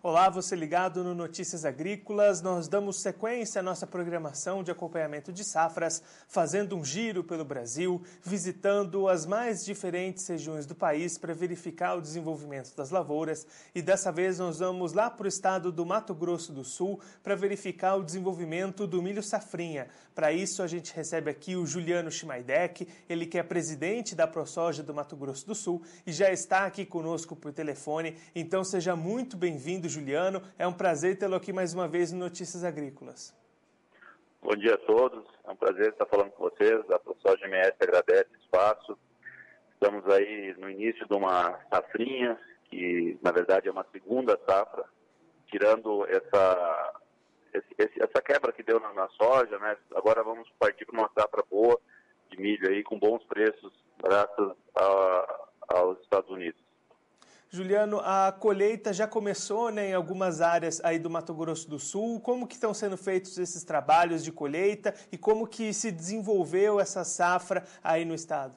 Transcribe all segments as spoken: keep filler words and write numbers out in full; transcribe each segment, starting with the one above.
Olá, você ligado no Notícias Agrícolas. Nós damos sequência à nossa programação de acompanhamento de safras, fazendo um giro pelo Brasil, visitando as mais diferentes regiões do país para verificar o desenvolvimento das lavouras. E dessa vez nós vamos lá para o estado do Mato Grosso do Sul para verificar o desenvolvimento do milho safrinha. Para isso a gente recebe aqui o Juliano Schmaidek, ele que é presidente da ProSoja do Mato Grosso do Sul e já está aqui conosco por telefone. Então seja muito bem-vindo, Juliano. É um prazer tê-lo aqui mais uma vez no Notícias Agrícolas. Bom dia a todos. É um prazer estar falando com vocês. A ProSoja M S agradece o espaço. Estamos aí no início de uma safrinha, que na verdade é uma segunda safra, tirando essa, esse, essa quebra que deu na, na soja, né? Agora vamos partir para uma safra boa de milho aí, com bons preços, graças a, aos Estados Unidos. Juliano, a colheita já começou, né, em algumas áreas aí do Mato Grosso do Sul. Como que estão sendo feitos esses trabalhos de colheita e como que se desenvolveu essa safra aí no estado?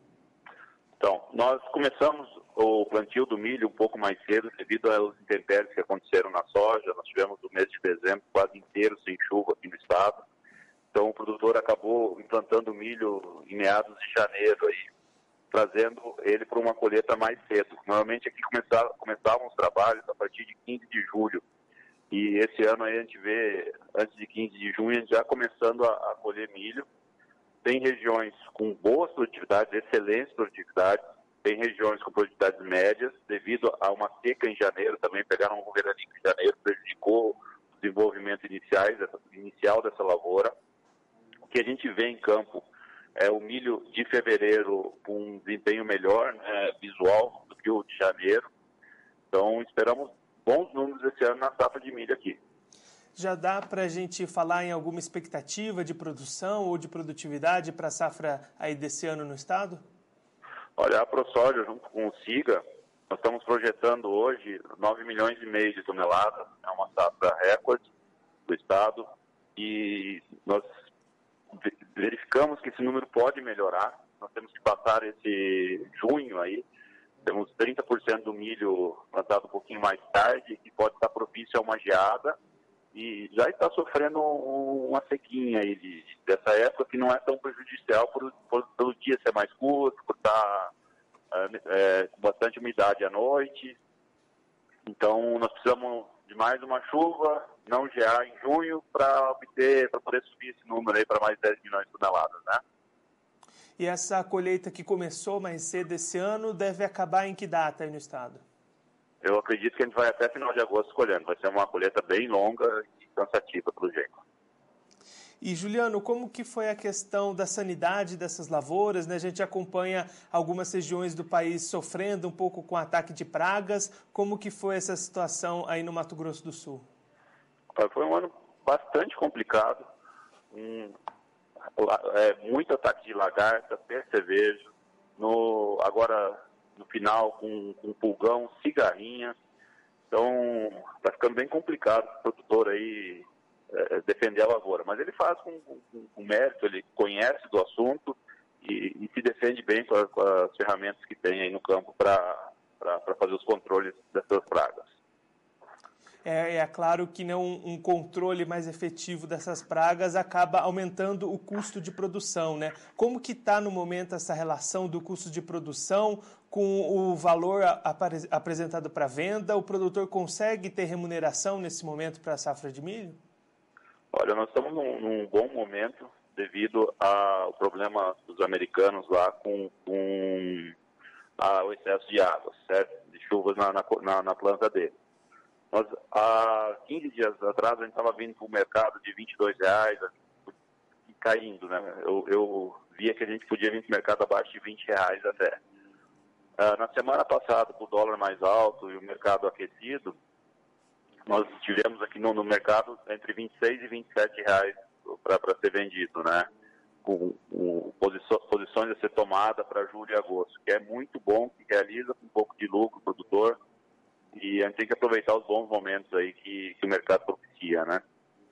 Então, nós começamos o plantio do milho um pouco mais cedo devido aos intempéries que aconteceram na soja. Nós tivemos o mês de dezembro quase inteiro sem chuva aqui no estado. Então, o produtor acabou implantando milho em meados de janeiro aí, trazendo ele para uma colheita mais cedo. Normalmente aqui começavam, começavam os trabalhos a partir de quinze de julho. E esse ano aí a gente vê, antes de quinze de junho, a gente já começando a, a colher milho. Tem regiões com boas produtividades, excelentes produtividades. Tem regiões com produtividades médias, devido a uma seca em janeiro, também pegaram um veranico em janeiro, prejudicou o desenvolvimento iniciais, inicial dessa lavoura. O que a gente vê em campo é o milho de fevereiro com um desempenho melhor, né, visual, do que o de janeiro. Então, esperamos bons números esse ano na safra de milho aqui. Já dá para a gente falar em alguma expectativa de produção ou de produtividade para a safra aí desse ano no estado? Olha, a ProSoja, junto com o SIGA, nós estamos projetando hoje nove milhões e meio de toneladas, é uma safra recorde do estado, e nós verificamos que esse número pode melhorar. Nós temos que passar esse junho aí, temos trinta por cento do milho plantado um pouquinho mais tarde, que pode estar propício a uma geada, e já está sofrendo uma sequinha aí de, dessa época, que não é tão prejudicial por, por, pelo dia ser mais curto, por estar é, com bastante umidade à noite. Então nós precisamos de mais uma chuva, não gear em junho, para obter, para poder subir esse número aí para mais dez milhões de toneladas, né? E essa colheita que começou mais cedo esse ano deve acabar em que data aí no estado? Eu acredito que a gente vai até final de agosto colhendo. Vai ser uma colheita bem longa e cansativa, pelo jeito. E, Juliano, como que foi a questão da sanidade dessas lavouras, né? A gente acompanha algumas regiões do país sofrendo um pouco com ataque de pragas. Como que foi essa situação aí no Mato Grosso do Sul? Foi um ano bastante complicado. Um, é, muito ataque de lagarta, percevejo. No, agora, no final, com, com pulgão, cigarrinha. Então, está ficando bem complicado o produtor aí é, defender a lavoura. Mas ele faz com, com, com mérito, ele conhece do assunto e, e se defende bem com, a, com as ferramentas que tem aí no campo para fazer os controles dessas pragas. É, é claro que não, um controle mais efetivo dessas pragas acaba aumentando o custo de produção, né? Como que está no momento essa relação do custo de produção com o valor apare, apresentado para venda? O produtor consegue ter remuneração nesse momento para a safra de milho? Olha, nós estamos num, num bom momento devido ao problema dos americanos lá com, com a, o excesso de água, certo? De chuvas na, na, na planta dele. Nós, há quinze dias atrás, a gente estava vindo para o mercado de vinte e dois reais e caindo, né? Eu, eu via que a gente podia vir para o mercado abaixo de vinte reais até. Uh, na semana passada, com o dólar mais alto e o mercado aquecido, nós tivemos aqui no, no mercado entre vinte e seis e vinte e sete reais para ser vendido, né? Com, com posições a ser tomada para julho e agosto, que é muito bom, que realiza com um pouco de lucro o produtor. E a gente tem que aproveitar os bons momentos aí que, que o mercado propicia, né?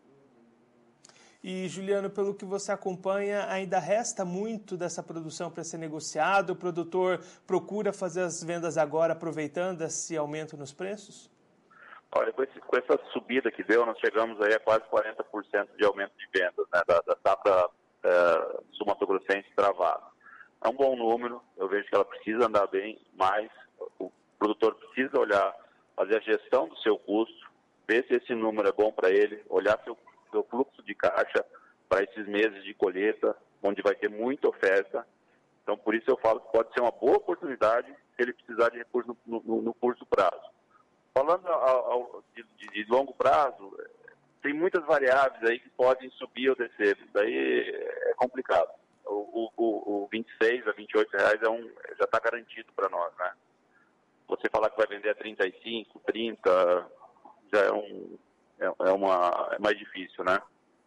E, Juliano, pelo que você acompanha, ainda resta muito dessa produção para ser negociado? O produtor procura fazer as vendas agora, aproveitando esse aumento nos preços? Olha, com, esse, com essa subida que deu, nós chegamos aí a quase quarenta por cento de aumento de vendas, né, da, da safra é, sul-mato-grossense travada. É um bom número, eu vejo que ela precisa andar bem, mas o produtor precisa olhar, fazer a gestão do seu custo, ver se esse número é bom para ele, olhar seu, seu fluxo de caixa para esses meses de colheita, onde vai ter muita oferta. Então, por isso eu falo que pode ser uma boa oportunidade se ele precisar de recursos no, no, no curto prazo. Falando ao, ao, de, de longo prazo, tem muitas variáveis aí que podem subir ou descer. Daí é complicado. O, o, o vinte e seis a vinte e oito reais é um, já está garantido para nós, né? Você falar que vai vender a trinta e cinco, trinta, já é, um, é, é, uma, é mais difícil, né?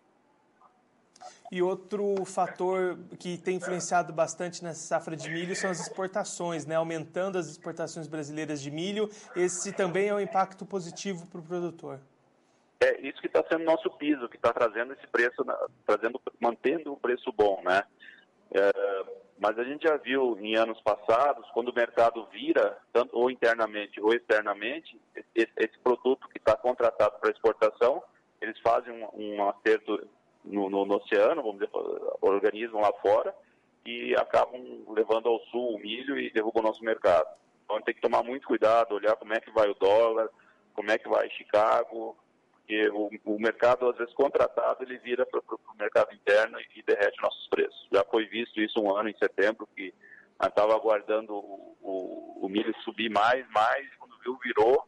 E outro fator que tem influenciado bastante nessa safra de milho são as exportações, né? Aumentando as exportações brasileiras de milho. Esse também é um impacto positivo para o produtor. É isso que está sendo nosso piso, que está trazendo esse preço, trazendo, mantendo o preço bom, né? É, mas a gente já viu em anos passados, quando o mercado vira, tanto ou internamente ou externamente, esse, esse produto que está contratado para exportação, eles fazem um, um acerto no, no, no oceano, vamos dizer, organizam lá fora e acabam levando ao sul o milho e derrubam o nosso mercado. Então tem que tomar muito cuidado, olhar como é que vai o dólar, como é que vai Chicago, porque o, o mercado, às vezes, contratado, ele vira para o mercado interno e, e derrete nossos preços. Já foi visto isso um ano, em setembro, que a gente estava aguardando o, o, o milho subir mais, mais, quando viu, virou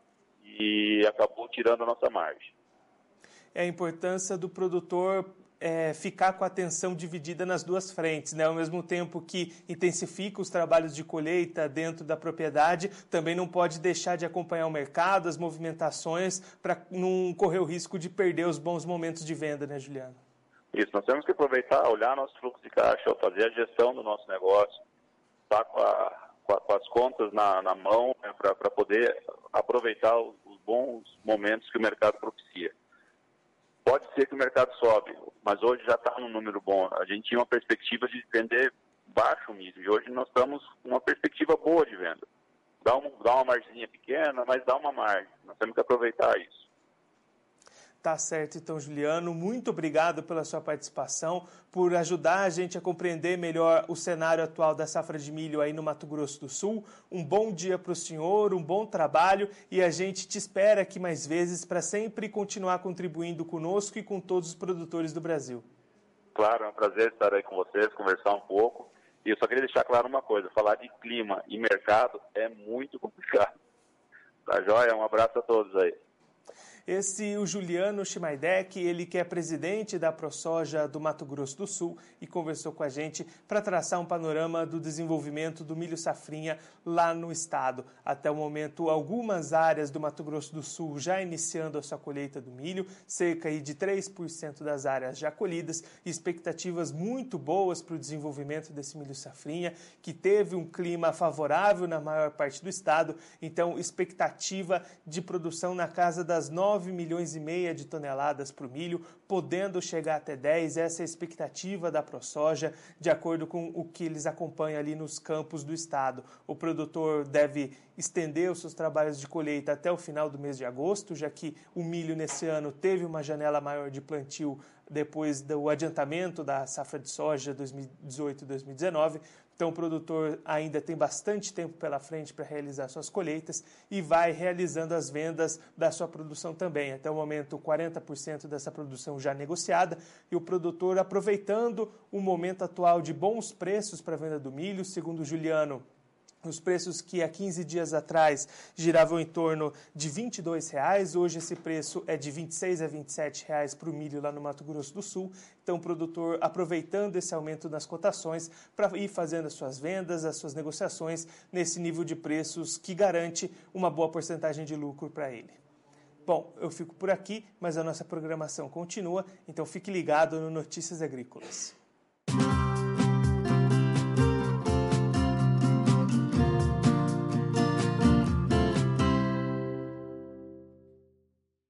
e acabou tirando a nossa margem. É a importância do produtor é, ficar com a atenção dividida nas duas frentes, né? Ao mesmo tempo que intensifica os trabalhos de colheita dentro da propriedade, também não pode deixar de acompanhar o mercado, as movimentações, para não correr o risco de perder os bons momentos de venda, né, Juliano? Isso, nós temos que aproveitar, olhar nosso fluxo de caixa, fazer a gestão do nosso negócio, estar com, a, com, a, com as contas na, na mão, né, para poder aproveitar os, os bons momentos que o mercado propicia. Pode ser que o mercado sobe, mas hoje já está num número bom. A gente tinha uma perspectiva de vender baixo o milho, e hoje nós estamos com uma perspectiva boa de venda. Dá, um, dá uma margenzinha pequena, mas dá uma margem. Nós temos que aproveitar isso. Tá certo, então, Juliano, muito obrigado pela sua participação, por ajudar a gente a compreender melhor o cenário atual da safra de milho aí no Mato Grosso do Sul. Um bom dia para o senhor, um bom trabalho e a gente te espera aqui mais vezes para sempre continuar contribuindo conosco e com todos os produtores do Brasil. Claro, é um prazer estar aí com vocês, conversar um pouco. E eu só queria deixar claro uma coisa, falar de clima e mercado é muito complicado. Tá joia? Um abraço a todos aí. Esse o Juliano Chimaidec, ele que é presidente da ProSoja do Mato Grosso do Sul e conversou com a gente para traçar um panorama do desenvolvimento do milho safrinha lá no estado. Até o momento, algumas áreas do Mato Grosso do Sul já iniciando a sua colheita do milho, cerca aí de três por cento das áreas já colhidas, expectativas muito boas para o desenvolvimento desse milho safrinha, que teve um clima favorável na maior parte do estado, então expectativa de produção na casa das nove milhões e meia de toneladas para o milho, podendo chegar até dez, essa é a expectativa da ProSoja, de acordo com o que eles acompanham ali nos campos do estado. O produtor deve estender os seus trabalhos de colheita até o final do mês de agosto, já que o milho nesse ano teve uma janela maior de plantio depois do adiantamento da safra de soja dois mil e dezoito e dois mil e dezenove. Então, o produtor ainda tem bastante tempo pela frente para realizar suas colheitas e vai realizando as vendas da sua produção também. Até o momento, quarenta por cento dessa produção já negociada e o produtor aproveitando o momento atual de bons preços para a venda do milho, segundo o Juliano. Os preços que há quinze dias atrás giravam em torno de vinte e dois reais, hoje esse preço é de vinte e seis a vinte e sete reais para o milho lá no Mato Grosso do Sul. Então o produtor aproveitando esse aumento nas cotações para ir fazendo as suas vendas, as suas negociações nesse nível de preços que garante uma boa porcentagem de lucro para ele. Bom, eu fico por aqui, mas a nossa programação continua, então fique ligado no Notícias Agrícolas.